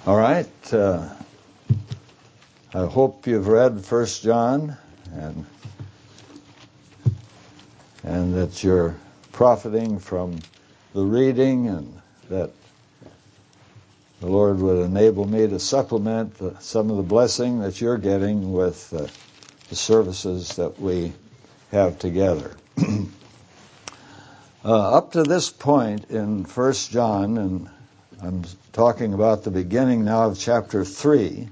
All right. I hope you've read 1 John and that you're profiting from the reading, and that the Lord would enable me to supplement some of the blessing that you're getting with the services that we have together. Up to this point in 1 John, and I'm talking about the beginning now of chapter 3,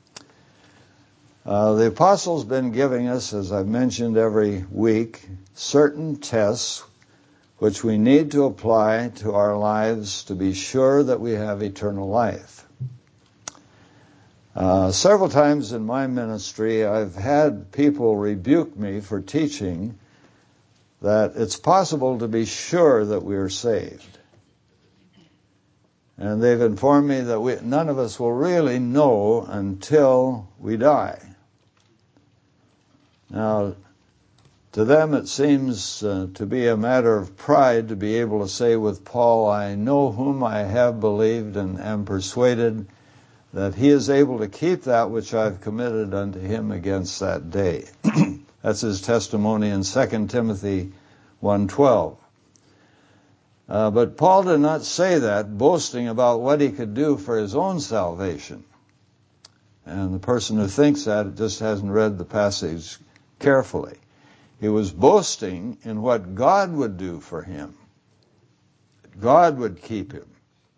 the Apostle's been giving us, as I've mentioned every week, certain tests which we need to apply to our lives to be sure that we have eternal life. Several times in my ministry, I've had people rebuke me for teaching that it's possible to be sure that we are saved. And they've informed me that none of us will really know until we die. Now, to them it seems to be a matter of pride to be able to say with Paul, I know whom I have believed and am persuaded that he is able to keep that which I've committed unto him against that day. That's his testimony in 2 Timothy 1:12. But Paul did not say that boasting about what he could do for his own salvation. And the person who thinks that just hasn't read the passage carefully. He was boasting in what God would do for him. God would keep him.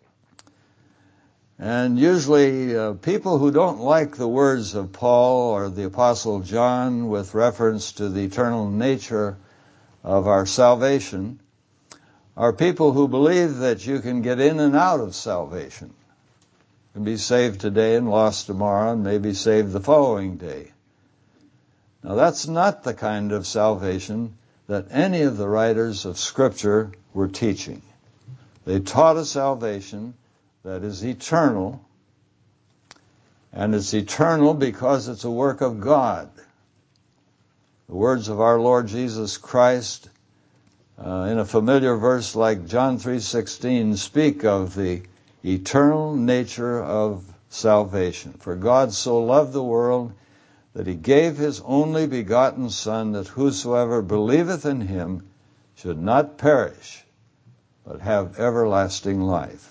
And usually people who don't like the words of Paul or the Apostle John with reference to the eternal nature of our salvation are people who believe that you can get in and out of salvation. You can be saved today and lost tomorrow and maybe saved the following day. Now that's not the kind of salvation that any of the writers of Scripture were teaching. They taught a salvation that is eternal, and it's eternal because it's a work of God. The words of our Lord Jesus Christ in a familiar verse like John 3:16 speak of the eternal nature of salvation. For God so loved the world that he gave his only begotten Son, that whosoever believeth in him should not perish, but have everlasting life.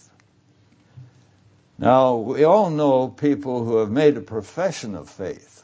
Now, we all know people who have made a profession of faith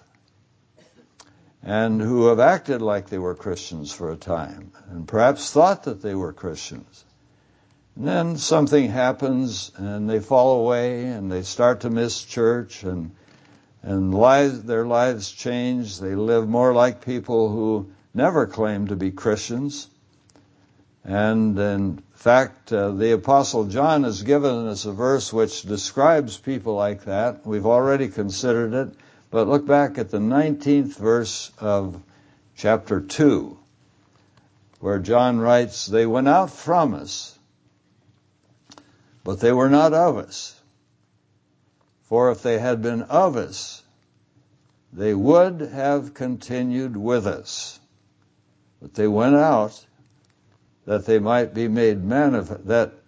and who have acted like they were Christians for a time and perhaps thought that they were Christians. And then something happens and they fall away and they start to miss church and their lives change. They live more like people who never claimed to be Christians. And in fact, the Apostle John has given us a verse which describes people like that. We've already considered it, but look back at the 19th verse of chapter 2, where John writes, they went out from us, but they were not of us. For if they had been of us, they would have continued with us. But they went out that they might be made manifest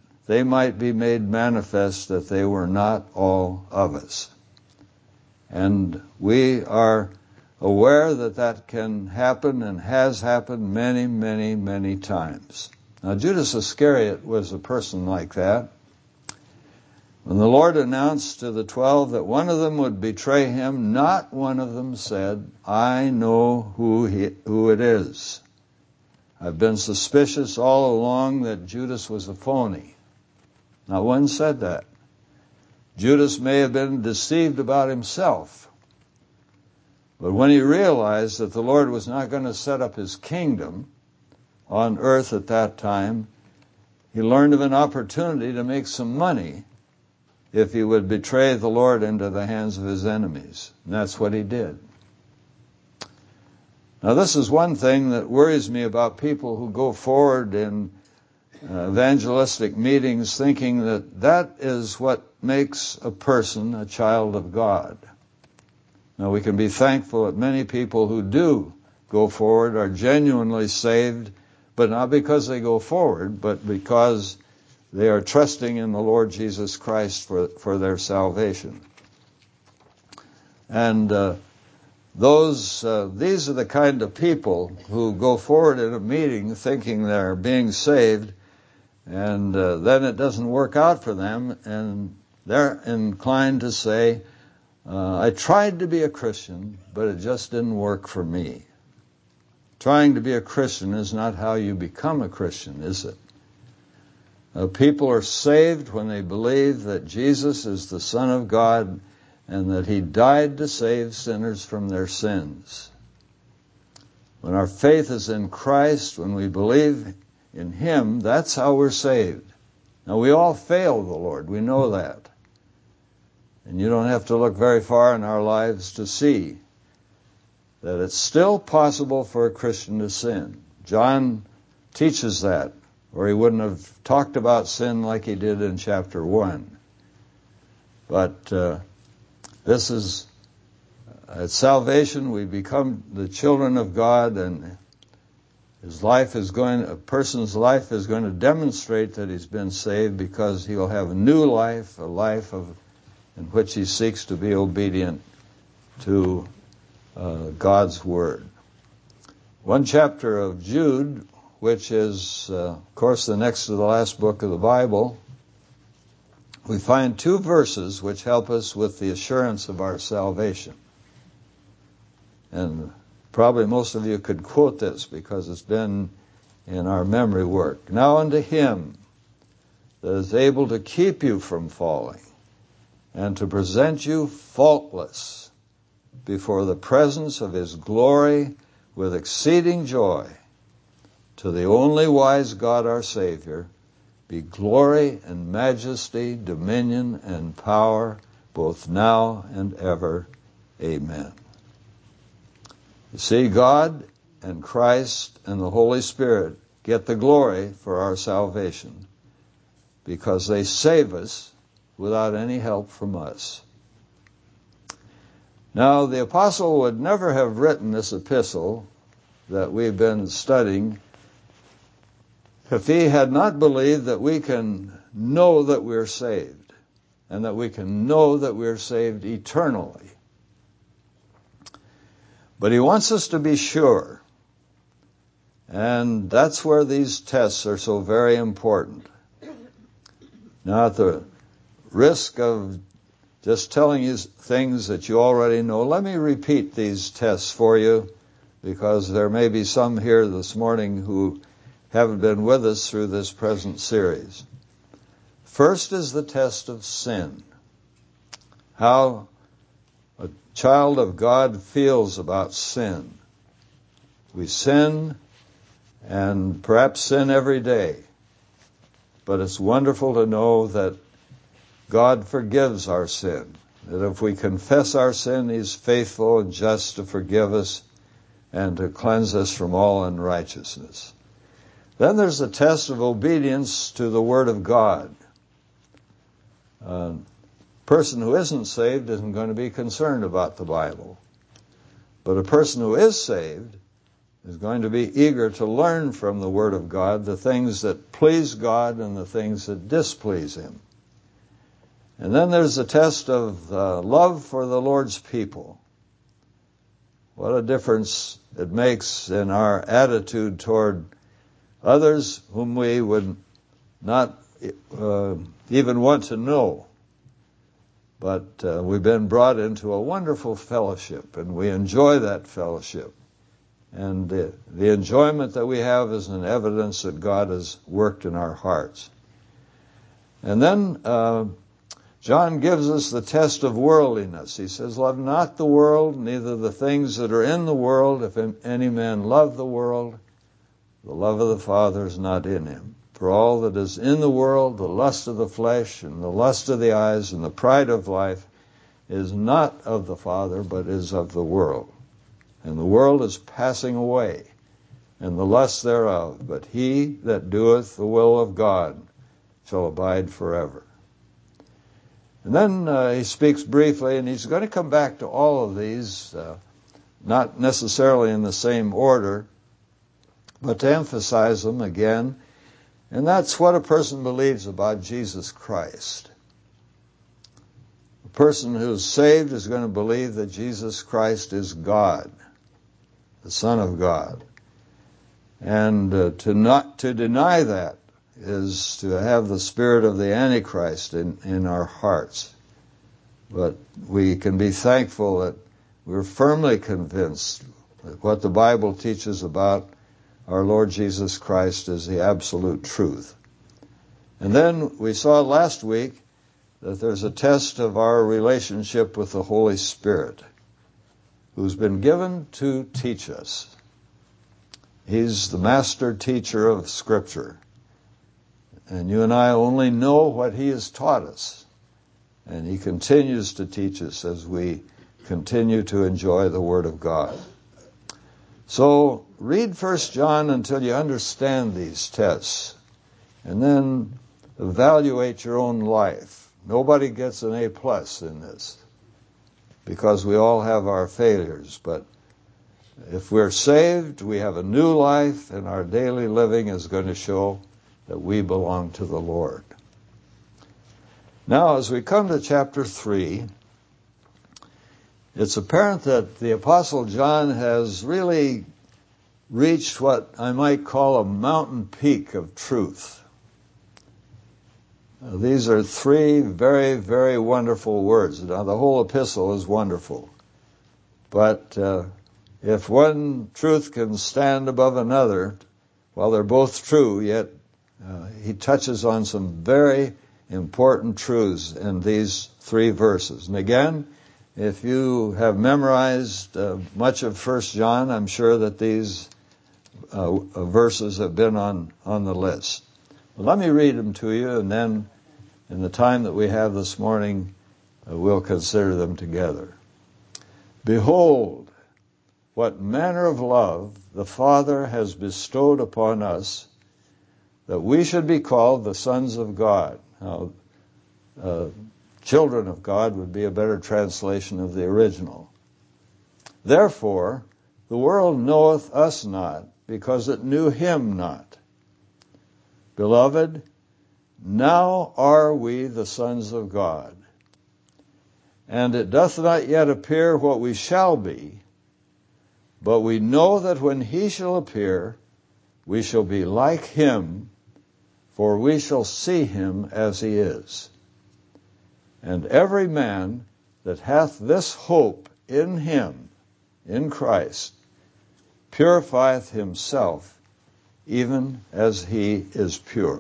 that they were not all of us. And we are aware that that can happen and has happened many, many, many times. Now, Judas Iscariot was a person like that. When the Lord announced to the 12 that one of them would betray him, not one of them said, I know who it is. I've been suspicious all along that Judas was a phony. Not one said that. Judas may have been deceived about himself. But when he realized that the Lord was not going to set up his kingdom on earth at that time, he learned of an opportunity to make some money if he would betray the Lord into the hands of his enemies. And that's what he did. Now, this is one thing that worries me about people who go forward in evangelistic meetings thinking that that is what makes a person a child of God. Now, we can be thankful that many people who do go forward are genuinely saved, but not because they go forward, but because they are trusting in the Lord Jesus Christ for their salvation. And these are the kind of people who go forward in a meeting thinking they're being saved, and then it doesn't work out for them, and they're inclined to say, I tried to be a Christian, but it just didn't work for me. Trying to be a Christian is not how you become a Christian, is it? People are saved when they believe that Jesus is the Son of God and that He died to save sinners from their sins. When our faith is in Christ, when we believe in Him, that's how we're saved. Now, we all fail the Lord. We know that. And you don't have to look very far in our lives to see that it's still possible for a Christian to sin. John teaches that, or he wouldn't have talked about sin like he did in chapter 1. But this is, at salvation, we become the children of God, and a person's life is going to demonstrate that he's been saved, because he'll have a new life, a life in which he seeks to be obedient to God's Word. One chapter of Jude, which is, of course, the next to the last book of the Bible, we find 2 verses which help us with the assurance of our salvation. And probably most of you could quote this because it's been in our memory work. Now unto Him that is able to keep you from falling and to present you faultless before the presence of His glory with exceeding joy, to the only wise God our Savior, be glory and majesty, dominion and power, both now and ever. Amen. You see, God and Christ and the Holy Spirit get the glory for our salvation because they save us without any help from us. Now, the apostle would never have written this epistle that we've been studying if he had not believed that we can know that we're saved, and that we can know that we're saved eternally. But he wants us to be sure, and that's where these tests are so very important. Now, at the risk of just telling you things that you already know, let me repeat these tests for you, because there may be some here this morning who haven't been with us through this present series. First is the test of sin. How a child of God feels about sin. We sin, and perhaps sin every day. But it's wonderful to know that God forgives our sin. That if we confess our sin, He's faithful and just to forgive us and to cleanse us from all unrighteousness. Then there's the test of obedience to the Word of God. A person who isn't saved isn't going to be concerned about the Bible. But a person who is saved is going to be eager to learn from the Word of God the things that please God and the things that displease Him. And then there's the test of love for the Lord's people. What a difference it makes in our attitude toward others whom we would not even want to know. But we've been brought into a wonderful fellowship, and we enjoy that fellowship. And the enjoyment that we have is an evidence that God has worked in our hearts. And then John gives us the test of worldliness. He says, love not the world, neither the things that are in the world. If any man love the world, the love of the Father is not in him. For all that is in the world, the lust of the flesh and the lust of the eyes and the pride of life, is not of the Father, but is of the world. And the world is passing away, and the lust thereof. But he that doeth the will of God shall abide forever. And then he speaks briefly, and he's going to come back to all of these, not necessarily in the same order, but to emphasize them again. And that's what a person believes about Jesus Christ. A person who's saved is going to believe that Jesus Christ is God, the Son of God. And to deny that is to have the spirit of the Antichrist in our hearts. But we can be thankful that we're firmly convinced that what the Bible teaches about our Lord Jesus Christ is the absolute truth. And then we saw last week that there's a test of our relationship with the Holy Spirit, who's been given to teach us. He's the master teacher of Scripture. And you and I only know what He has taught us. And He continues to teach us as we continue to enjoy the Word of God. So read 1 John until you understand these tests. And then evaluate your own life. Nobody gets an A+ in this, because we all have our failures. But if we're saved, we have a new life, and our daily living is going to show that we belong to the Lord. Now, as we come to chapter 3, it's apparent that the Apostle John has really reached what I might call a mountain peak of truth. These are 3 very, very wonderful words. Now, the whole epistle is wonderful. But if one truth can stand above another, while they're both true, yet he touches on some very important truths in these 3 verses. And again, if you have memorized much of 1 John, I'm sure that these verses have been on the list. Well, let me read them to you, and then in the time that we have this morning, we'll consider them together. Behold, what manner of love the Father has bestowed upon us, that we should be called the sons of God. Now, children of God would be a better translation of the original. Therefore, the world knoweth us not, because it knew Him not. Beloved, now are we the sons of God, and it doth not yet appear what we shall be, but we know that when He shall appear, we shall be like Him, for we shall see Him as He is. And every man that hath this hope in Him, in Christ, purifieth himself, even as He is pure.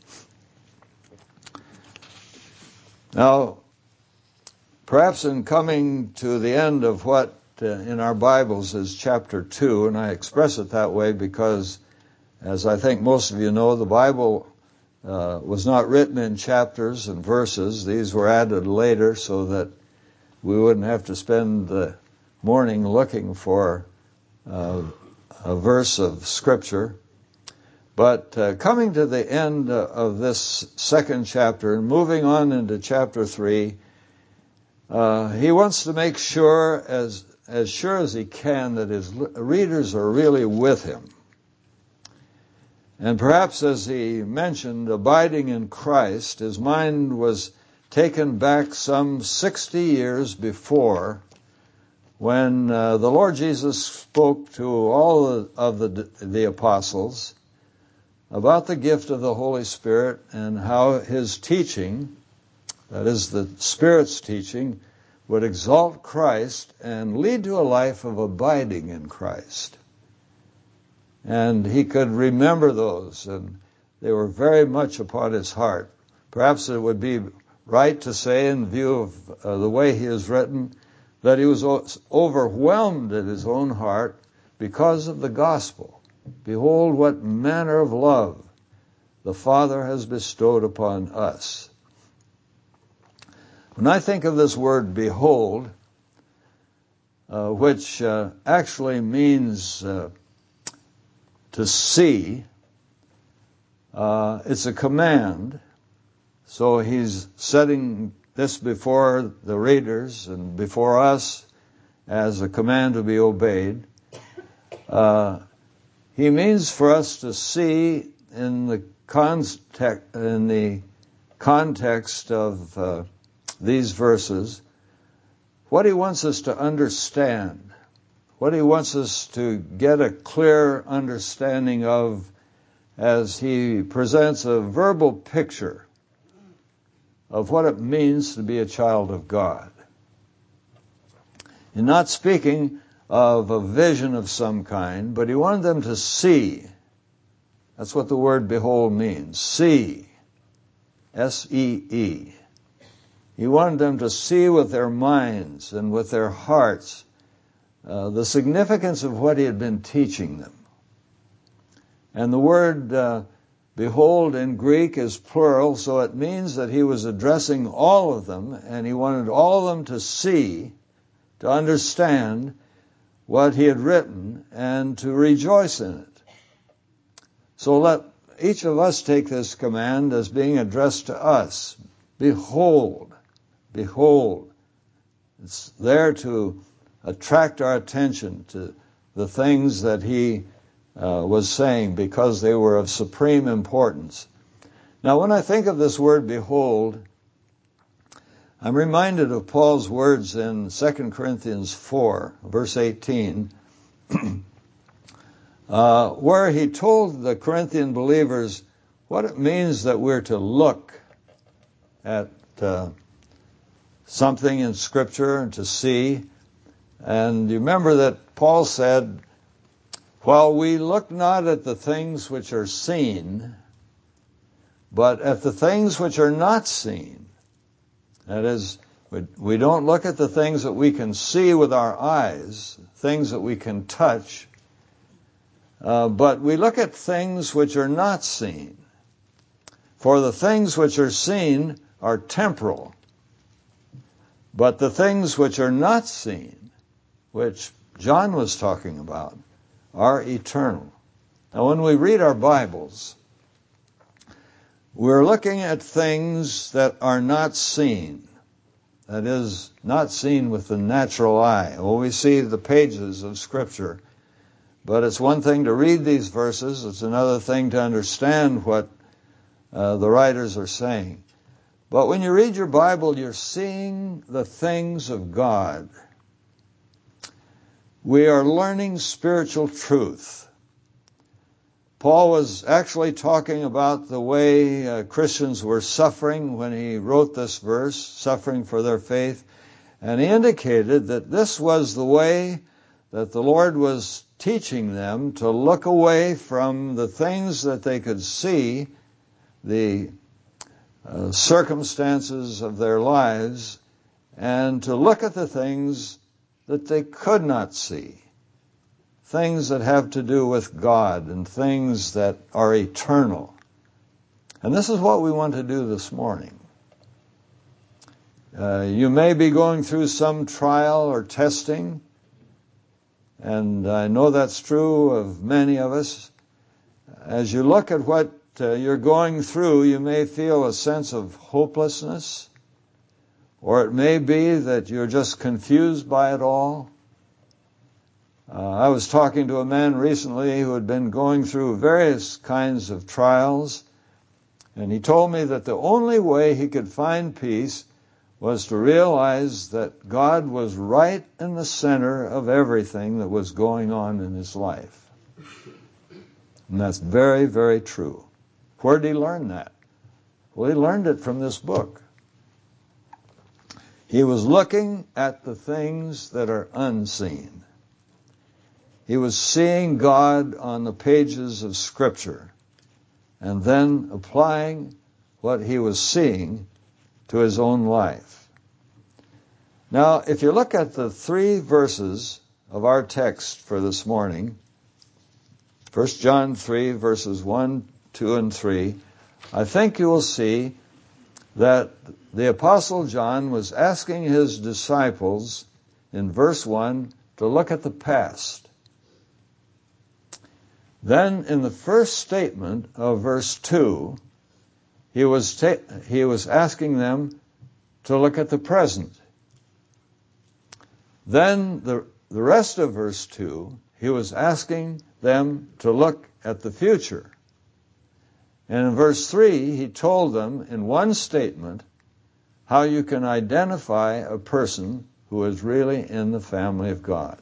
Now, perhaps in coming to the end of what in our Bibles is chapter 2, and I express it that way because, as I think most of you know, the Bible was not written in chapters and verses. These were added later so that we wouldn't have to spend the morning looking for a verse of Scripture. But coming to the end of this second chapter and moving on into chapter 3, he wants to make sure, as sure as he can, that his readers are really with him. And perhaps, as he mentioned, abiding in Christ, his mind was taken back some 60 years before, when the Lord Jesus spoke to all of the apostles about the gift of the Holy Spirit and how His teaching, that is the Spirit's teaching, would exalt Christ and lead to a life of abiding in Christ. And he could remember those, and they were very much upon his heart. Perhaps it would be right to say, in view of the way he is written, that he was overwhelmed in his own heart because of the gospel. Behold, what manner of love the Father has bestowed upon us. When I think of this word, behold, which actually means to see, it's a command. So he's setting this before the readers and before us as a command to be obeyed. He means for us to see in the context of these verses, what he wants us to understand, what he wants us to get a clear understanding of as he presents a verbal picture of what it means to be a child of God. He's not speaking of a vision of some kind, but he wanted them to see. That's what the word behold means. See. S-E-E. He wanted them to see with their minds and with their hearts the significance of what he had been teaching them. And the word behold in Greek is plural, so it means that he was addressing all of them, and he wanted all of them to see, to understand what he had written, and to rejoice in it. So let each of us take this command as being addressed to us. Behold. Behold. It's there to attract our attention to the things that he was saying, because they were of supreme importance. Now, when I think of this word behold, I'm reminded of Paul's words in 2 Corinthians 4, verse 18, where he told the Corinthian believers what it means that we're to look at something in Scripture and to see. And you remember that Paul said, while we look not at the things which are seen, but at the things which are not seen. That is, we don't look at the things that we can see with our eyes, things that we can touch, but we look at things which are not seen. For the things which are seen are temporal, but the things which are not seen, which John was talking about, are eternal. Now, when we read our Bibles, we're looking at things that are not seen. That is, not seen with the natural eye. Well, we see the pages of Scripture, but it's one thing to read these verses, it's another thing to understand what the writers are saying. But when you read your Bible, you're seeing the things of God. We are learning spiritual truth. Paul was actually talking about the way Christians were suffering when he wrote this verse, suffering for their faith, and he indicated that this was the way that the Lord was teaching them to look away from the things that they could see, the circumstances of their lives, and to look at the things that they could not see. Things that have to do with God and things that are eternal. And this is what we want to do this morning. You may be going through some trial or testing, and I know that's true of many of us. As you look at what you're going through, you may feel a sense of hopelessness, or it may be that you're just confused by it all. I was talking to a man recently who had been going through various kinds of trials, and he told me that the only way he could find peace was to realize that God was right in the center of everything that was going on in his life. And that's very, very true. Where did he learn that? Well, he learned it from this book. He was looking at the things that are unseen. He was seeing God on the pages of Scripture and then applying what he was seeing to his own life. Now, if you look at the 3 verses of our text for this morning, 1 John 3, verses 1, 2, and 3, I think you will see that the Apostle John was asking his disciples in verse 1 to look at the past. Then in the first statement of verse 2, he was asking them to look at the present. Then the rest of verse 2, he was asking them to look at the future. And in verse 3, he told them in one statement how you can identify a person who is really in the family of God.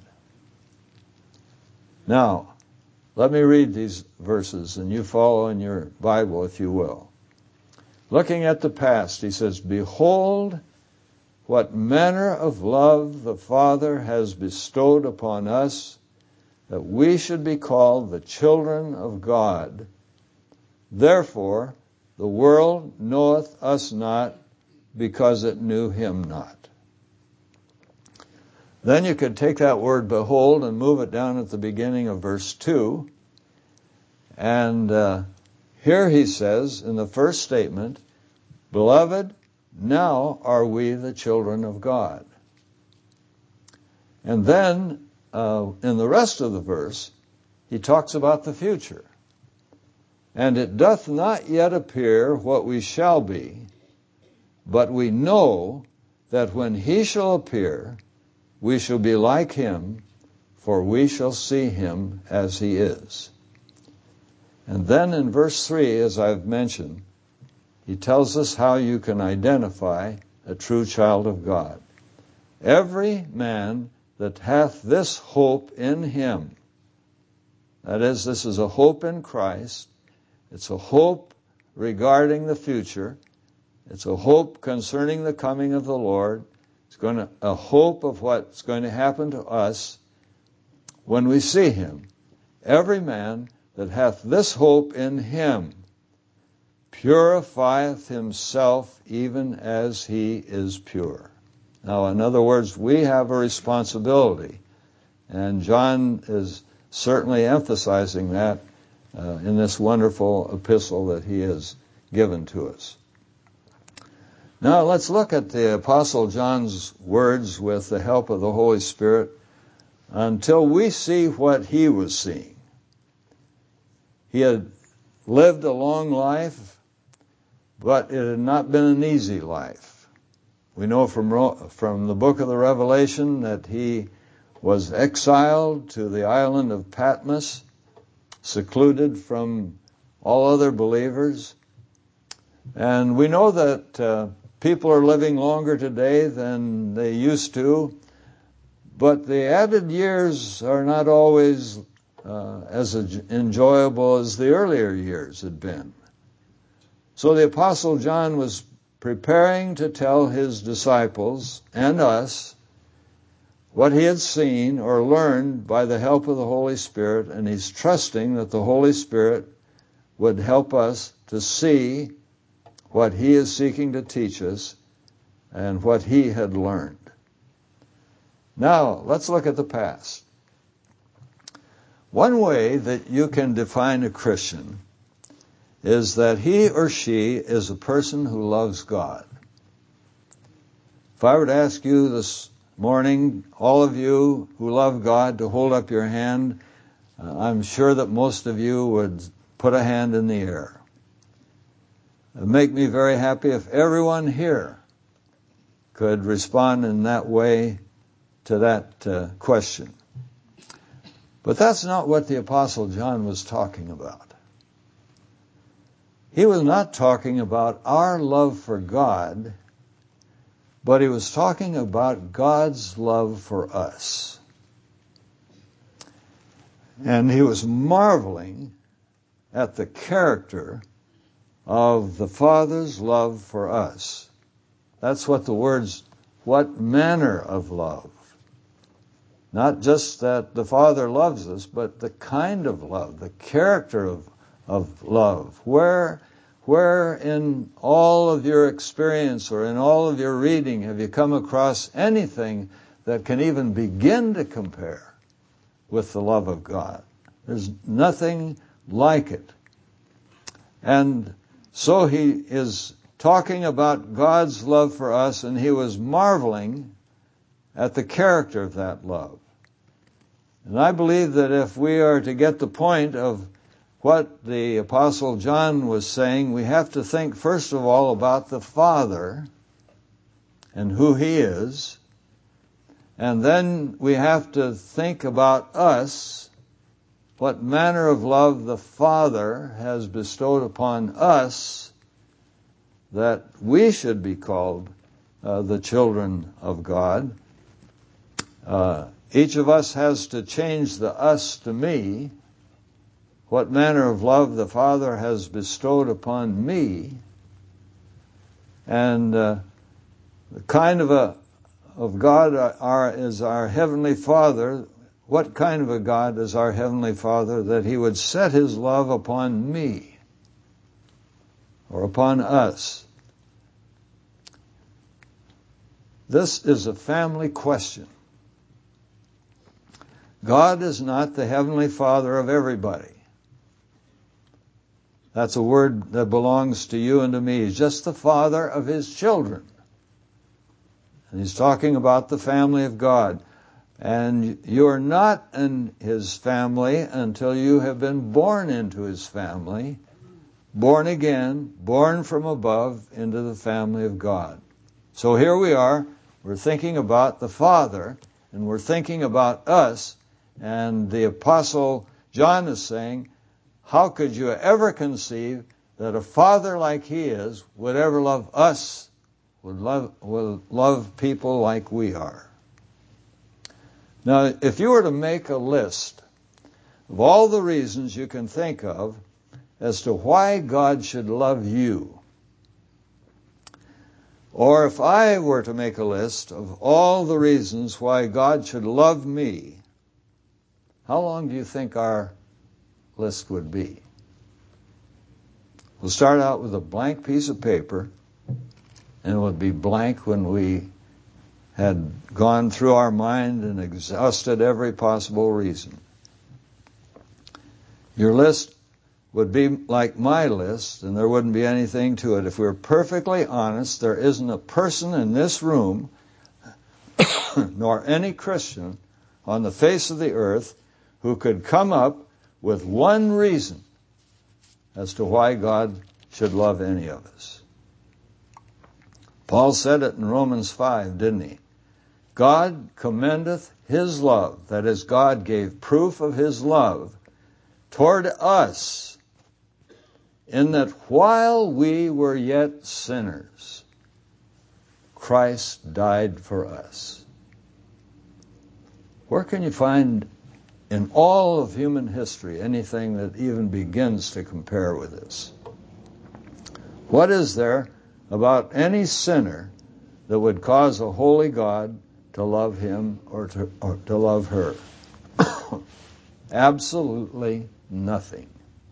Now, let me read these verses, and you follow in your Bible, if you will. Looking at the past, he says, "Behold, what manner of love the Father has bestowed upon us, that we should be called the children of God. Therefore, the world knoweth us not, because it knew him not." Then you could take that word behold and move it down at the beginning of verse 2. And here he says in the first statement, "Beloved, now are we the children of God." And then in the rest of the verse, he talks about the future. "And it doth not yet appear what we shall be, but we know that when he shall appear, we shall be like him, for we shall see him as he is." And then in verse 3, as I've mentioned, he tells us how you can identify a true child of God. "Every man that hath this hope in him," that is, this is a hope in Christ. It's a hope regarding the future. It's a hope concerning the coming of the Lord. It's a hope of what's going to happen to us when we see him. "Every man that hath this hope in him purifieth himself even as he is pure." Now, in other words, we have a responsibility, and John is certainly emphasizing that in this wonderful epistle that he has given to us. Now let's look at the Apostle John's words with the help of the Holy Spirit until we see what he was seeing. He had lived a long life, but it had not been an easy life. We know from the book of the Revelation that he was exiled to the island of Patmos, secluded from all other believers. And we know that people are living longer today than they used to, but the added years are not always as enjoyable as the earlier years had been. So the Apostle John was preparing to tell his disciples and us what he had seen or learned by the help of the Holy Spirit, and he's trusting that the Holy Spirit would help us to see what he is seeking to teach us and what he had learned. Now, let's look at the past. One way that you can define a Christian is that he or she is a person who loves God. If I were to ask you this morning, all of you who love God, to hold up your hand, I'm sure that most of you would put a hand in the air. It would make me very happy if everyone here could respond in that way to that question. But that's not what the Apostle John was talking about. He was not talking about our love for God, but he was talking about God's love for us. And he was marveling at the character of the Father's love for us. That's what the words, what manner of love. Not just that the Father loves us, but the kind of love, the character of love. Where in all of your experience or in all of your reading have you come across anything that can even begin to compare with the love of God? There's nothing like it. And so he is talking about God's love for us, and he was marveling at the character of that love. And I believe that if we are to get the point of what the Apostle John was saying, we have to think first of all about the Father and who he is, and then we have to think about us, what manner of love the Father has bestowed upon us, that we should be called the children of God. Each of us has to change the us to me. What manner of love the Father has bestowed upon me. And the kind of God is our Heavenly Father. What kind of a God is our Heavenly Father, that He would set His love upon me or upon us? This is a family question. God is not the Heavenly Father of everybody. That's a word that belongs to you and to me. He's just the Father of His children. And He's talking about the family of God. And you're not in His family until you have been born into His family, born again, born from above into the family of God. So here we are, we're thinking about the Father, and we're thinking about us, and the Apostle John is saying, how could you ever conceive that a Father like He is would ever love us, would love people like we are? Now, if you were to make a list of all the reasons you can think of as to why God should love you, or if I were to make a list of all the reasons why God should love me, how long do you think our list would be? We'll start out with a blank piece of paper, and it would be blank when we had gone through our mind and exhausted every possible reason. Your list would be like my list, and there wouldn't be anything to it. If we're perfectly honest, there isn't a person in this room, nor any Christian on the face of the earth, who could come up with one reason as to why God should love any of us. Paul said it in Romans 5, didn't he? God commendeth His love, that is, God gave proof of His love toward us, in that while we were yet sinners, Christ died for us. Where can you find in all of human history anything that even begins to compare with this? What is there about any sinner that would cause a holy God to love him or to love her? Absolutely nothing.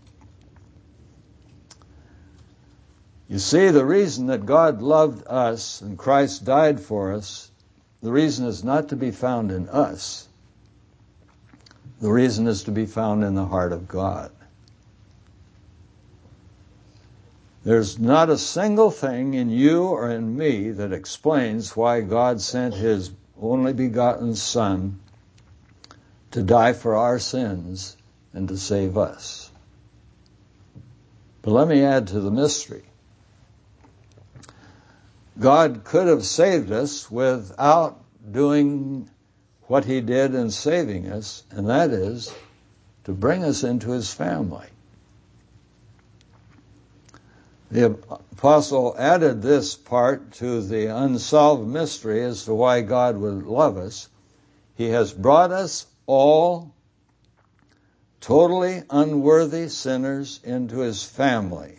You see, the reason that God loved us and Christ died for us, the reason is not to be found in us. The reason is to be found in the heart of God. There's not a single thing in you or in me that explains why God sent His only begotten Son to die for our sins and to save us. But let me add to the mystery. God could have saved us without doing what He did in saving us, and that is to bring us into His family. The apostle added this part to the unsolved mystery as to why God would love us. He has brought us all totally unworthy sinners into His family.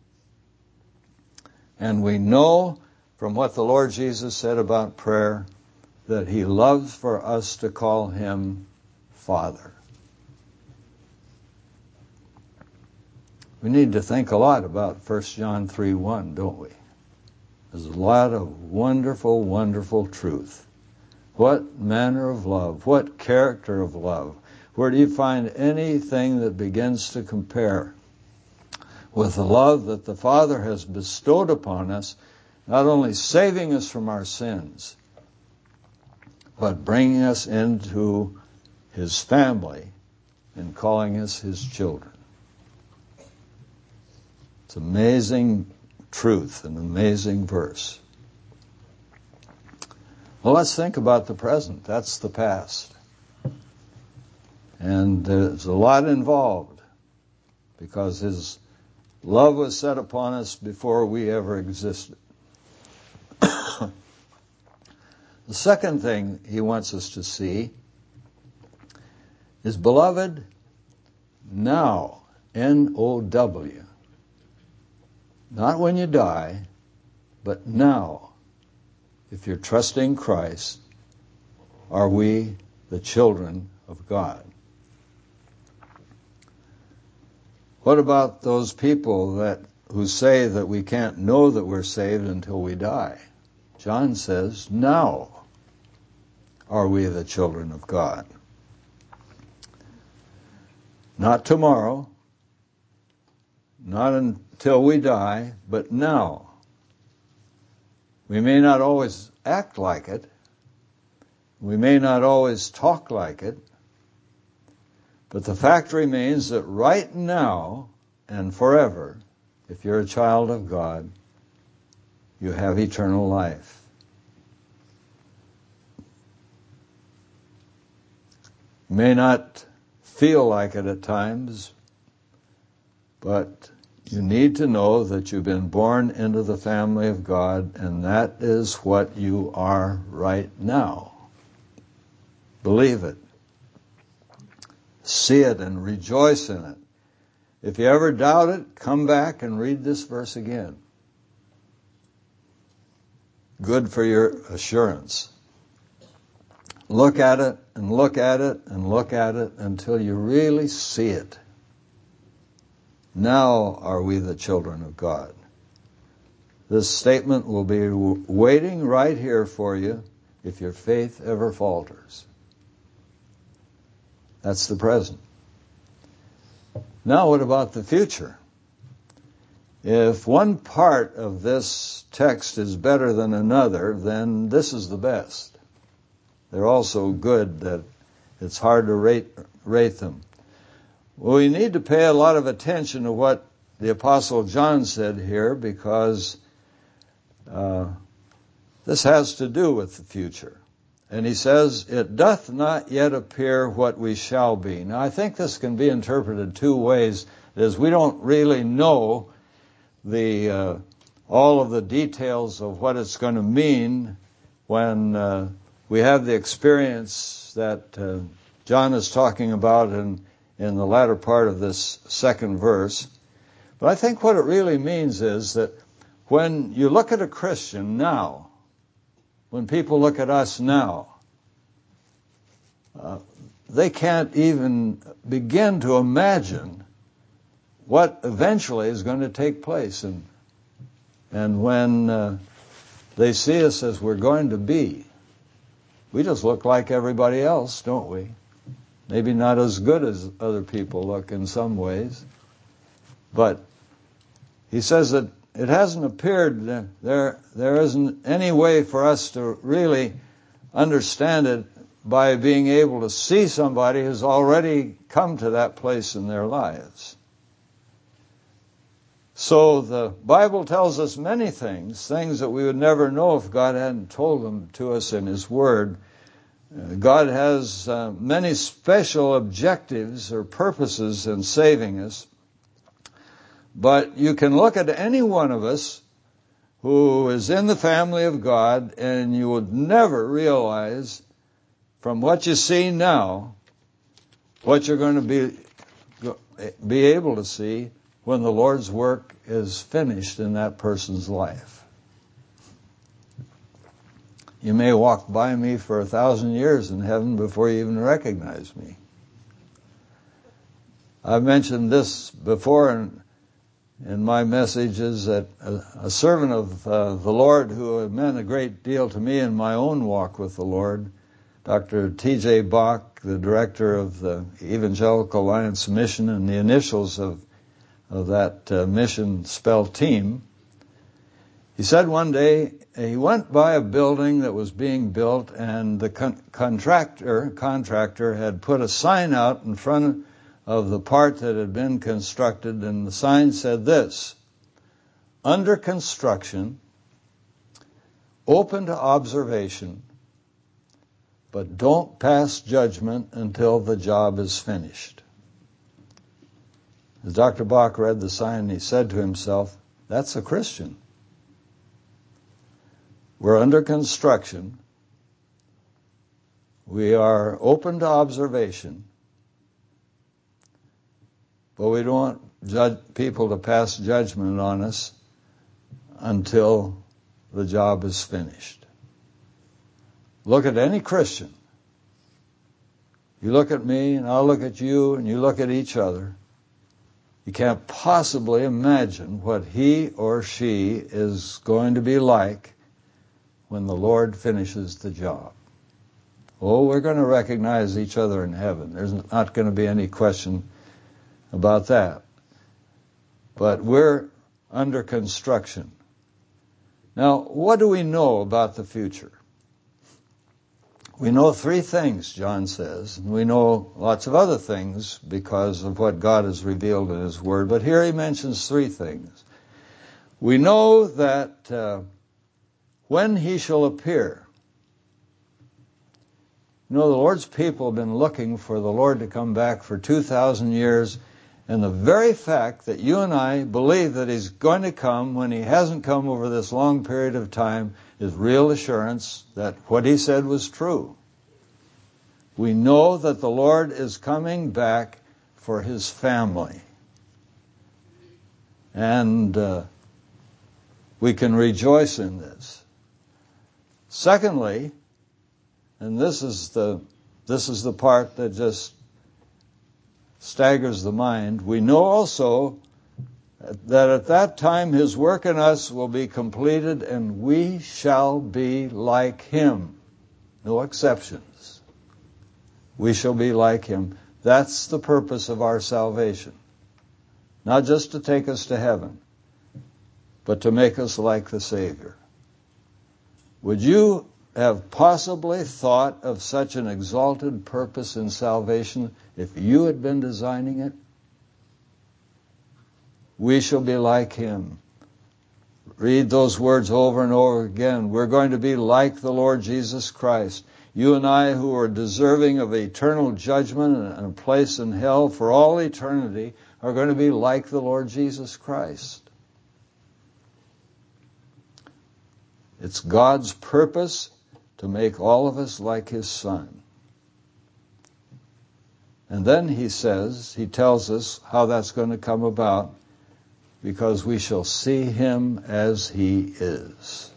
And we know from what the Lord Jesus said about prayer that He loves for us to call Him Father. We need to think a lot about 1 John 3:1, don't we? There's a lot of wonderful, wonderful truth. What manner of love, what character of love. Where do you find anything that begins to compare with the love that the Father has bestowed upon us, not only saving us from our sins, but bringing us into His family and calling us His children? It's amazing truth, an amazing verse. Well, let's think about the present. That's the past. And there's a lot involved because His love was set upon us before we ever existed. The second thing He wants us to see is, beloved, now, N-O-W. Not when you die, but now, if you're trusting Christ, are we the children of God. What about those people who say that we can't know that we're saved until we die? John says, now are we the children of God. Not tomorrow, not until we die, but now. We may not always act like it. We may not always talk like it. But the fact remains that right now and forever, if you're a child of God, you have eternal life. You may not feel like it at times, but you need to know that you've been born into the family of God, and that is what you are right now. Believe it. See it and rejoice in it. If you ever doubt it, come back and read this verse again. Good for your assurance. Look at it and look at it and look at it until you really see it. Now are we the children of God. This statement will be waiting right here for you if your faith ever falters. That's the present. Now what about the future? If one part of this text is better than another, then this is the best. They're all so good that it's hard to rate them. Well, we need to pay a lot of attention to what the Apostle John said here, because this has to do with the future. And he says, it doth not yet appear what we shall be. Now, I think this can be interpreted two ways. Is we don't really know all of the details of what it's going to mean when we have the experience that John is talking about in the latter part of this second verse. But I think what it really means is that when you look at a Christian now, when people look at us now, they can't even begin to imagine what eventually is going to take place. And when they see us as we're going to be, we just look like everybody else, don't we? Maybe not as good as other people look in some ways. But he says that it hasn't appeared, there isn't any way for us to really understand it by being able to see somebody who's already come to that place in their lives. So the Bible tells us many things that we would never know if God hadn't told them to us in His Word. God has many special objectives or purposes in saving us. But you can look at any one of us who is in the family of God, and you would never realize from what you see now what you're going to be able to see when the Lord's work is finished in that person's life. You may walk by me for 1,000 years in heaven before you even recognize me. I've mentioned this before in my messages, that a servant of the Lord who meant a great deal to me in my own walk with the Lord, Dr. T.J. Bach, the director of the Evangelical Alliance Mission, and the initials of that mission spelled team, he said one day he went by a building that was being built, and the contractor had put a sign out in front of the part that had been constructed, and the sign said this: under construction, open to observation, but don't pass judgment until the job is finished. As Dr. Bach read the sign, he said to himself, that's a Christian. We're under construction. We are open to observation, but we don't want people to pass judgment on us until the job is finished. Look at any Christian. You look at me, and I'll look at you, and you look at each other. You can't possibly imagine what he or she is going to be like when the Lord finishes the job. Oh, we're going to recognize each other in heaven. There's not going to be any question about that. But we're under construction. Now, what do we know about the future? We know 3 things, John says. We know lots of other things because of what God has revealed in His Word. But here He mentions 3 things. We know that when He shall appear. You know, the Lord's people have been looking for the Lord to come back for 2,000 years. And the very fact that you and I believe that He's going to come when He hasn't come over this long period of time is real assurance that what He said was true. We know that the Lord is coming back for His family. And we can rejoice in this. Secondly, and this is the part that just staggers the mind, we know also that at that time His work in us will be completed and we shall be like Him. No exceptions. We shall be like Him. That's the purpose of our salvation. Not just to take us to heaven, but to make us like the Savior. Would you have possibly thought of such an exalted purpose in salvation if you had been designing it? We shall be like Him. Read those words over and over again. We're going to be like the Lord Jesus Christ. You and I, who are deserving of eternal judgment and a place in hell for all eternity, are going to be like the Lord Jesus Christ. It's God's purpose to make all of us like His Son. And then He tells us how that's going to come about, because we shall see Him as He is.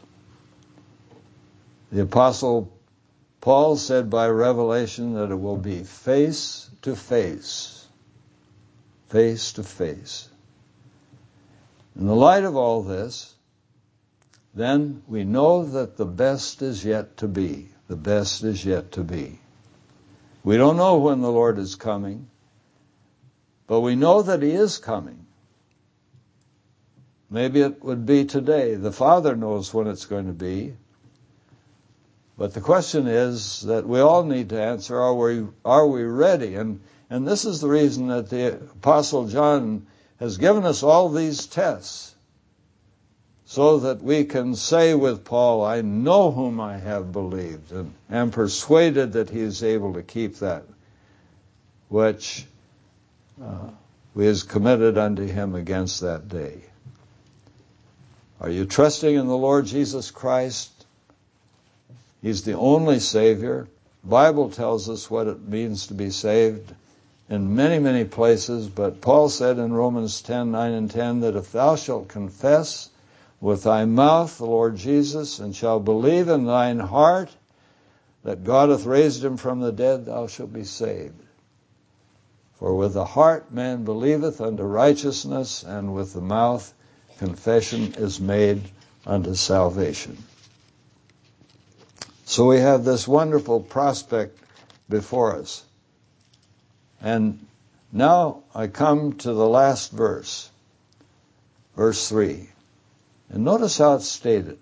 The Apostle Paul said by revelation that it will be face to face. Face to face. In the light of all this, then we know that the best is yet to be. The best is yet to be. We don't know when the Lord is coming, but we know that He is coming. Maybe it would be today. The Father knows when it's going to be. But the question is that we all need to answer, are we ready? And this is the reason that the Apostle John has given us all these tests, so that we can say with Paul, I know whom I have believed, and am persuaded that He is able to keep that which is committed unto Him against that day. Are you trusting in the Lord Jesus Christ? He's the only Savior. The Bible tells us what it means to be saved in many, many places, but Paul said in Romans 10:9 and 10 that if thou shalt confess with thy mouth the Lord Jesus, and shalt believe in thine heart that God hath raised Him from the dead, thou shalt be saved. For with the heart man believeth unto righteousness, and with the mouth confession is made unto salvation. So we have this wonderful prospect before us. And now I come to the last verse, verse 3. And notice how it's stated.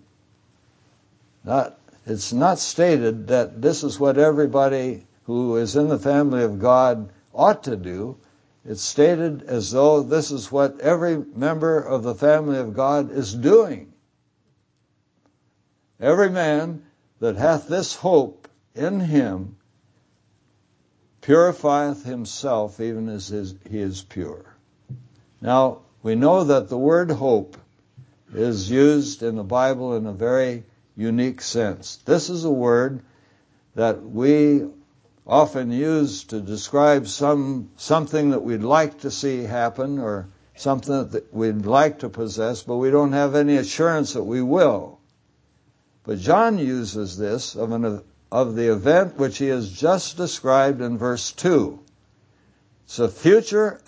It's not stated that this is what everybody who is in the family of God ought to do. It's stated as though this is what every member of the family of God is doing. Every man that hath this hope in him purifieth himself even as he is pure. Now, we know that the word hope is used in the Bible in a very unique sense. This is a word that we often use to describe something that we'd like to see happen or something that we'd like to possess, but we don't have any assurance that we will. But John uses this of the event which he has just described in verse 2. It's a future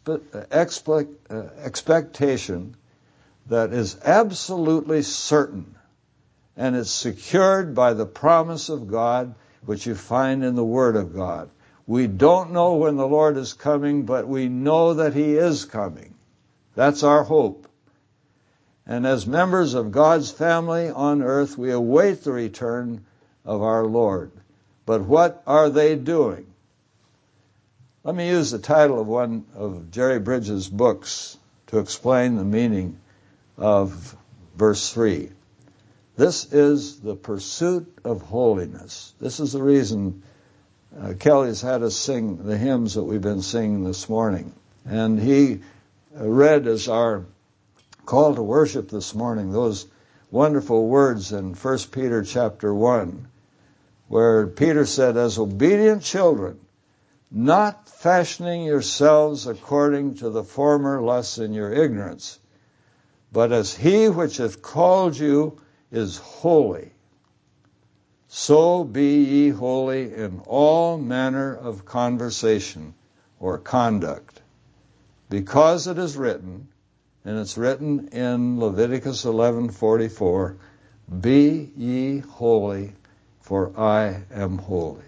expectation that is absolutely certain, and it's secured by the promise of God, which you find in the Word of God. We don't know when the Lord is coming, but we know that He is coming. That's our hope. And as members of God's family on earth, we await the return of our Lord. But what are they doing? Let me use the title of one of Jerry Bridges' books to explain the meaning of verse 3. This is the pursuit of holiness. This is the reason Kelly's had us sing the hymns that we've been singing this morning. And he read as our call to worship this morning those wonderful words in 1 Peter chapter 1, where Peter said, as obedient children, not fashioning yourselves according to the former lusts in your ignorance, but as he which hath called you is holy, so be ye holy in all manner of conversation or conduct, because it is written, and it's written in Leviticus 11:44, be ye holy, for I am holy.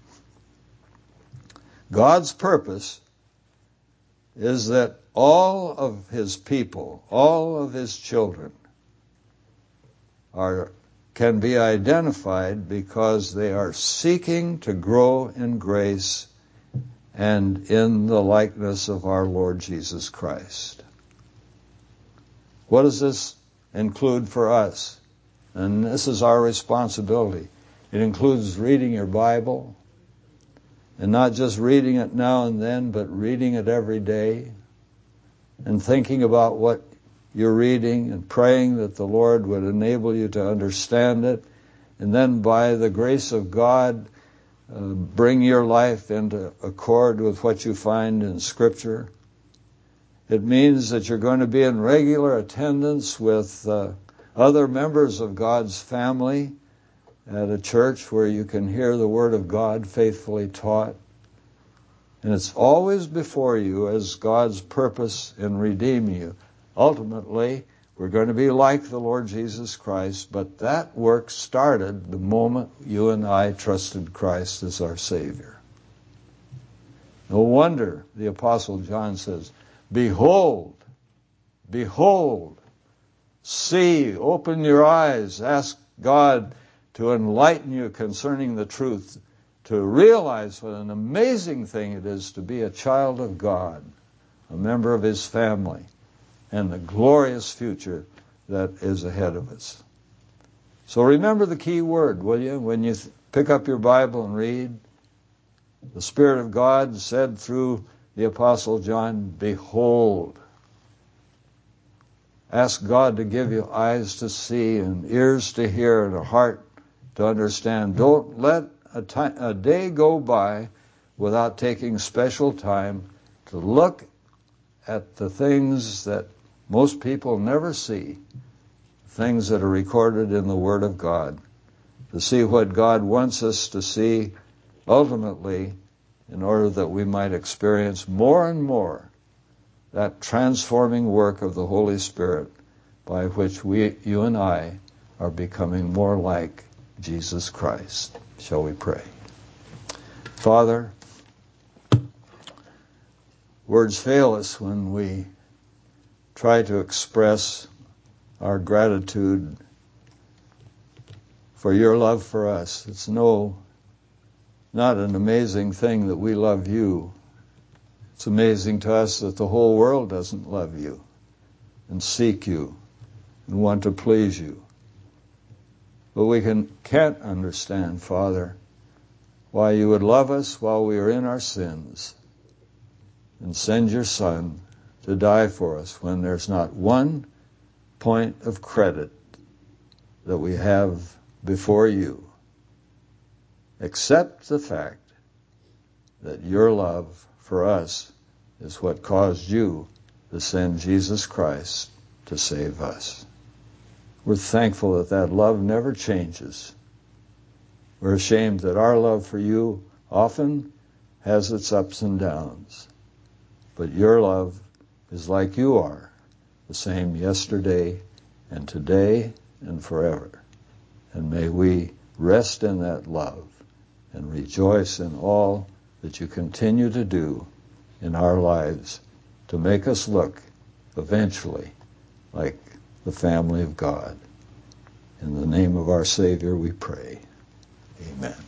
God's purpose is that all of His people, all of His children, can be identified because they are seeking to grow in grace and in the likeness of our Lord Jesus Christ. What does this include for us? And this is our responsibility. It includes reading your Bible, and not just reading it now and then, but reading it every day, and thinking about what you're reading and praying that the Lord would enable you to understand it, and then by the grace of God, bring your life into accord with what you find in Scripture. It means that you're going to be in regular attendance with other members of God's family at a church where you can hear the Word of God faithfully taught. And it's always before you as God's purpose in redeeming you. Ultimately, we're going to be like the Lord Jesus Christ, but that work started the moment you and I trusted Christ as our Savior. No wonder the Apostle John says, behold, behold, see, open your eyes, ask God to enlighten you concerning the truth, to realize what an amazing thing it is to be a child of God, a member of His family, and the glorious future that is ahead of us. So remember the key word, will you? When you pick up your Bible and read, the Spirit of God said through the Apostle John, behold. Ask God to give you eyes to see and ears to hear and a heart to understand. Don't let a day go by without taking special time to look at the things that most people never see, things that are recorded in the Word of God, to see what God wants us to see ultimately in order that we might experience more and more that transforming work of the Holy Spirit by which you and I are becoming more like Jesus Christ. Shall we pray? Father, words fail us when we try to express our gratitude for your love for us. It's not an amazing thing that we love you. It's amazing to us that the whole world doesn't love you and seek you and want to please you. But we can't understand, Father, why you would love us while we are in our sins and send your Son to die for us when there's not one point of credit that we have before you, except the fact that your love for us is what caused you to send Jesus Christ to save us. We're thankful that that love never changes. We're ashamed that our love for you often has its ups and downs, but your love is like you are, the same yesterday and today and forever. And may we rest in that love and rejoice in all that you continue to do in our lives to make us look eventually like the family of God. In the name of our Savior we pray. Amen.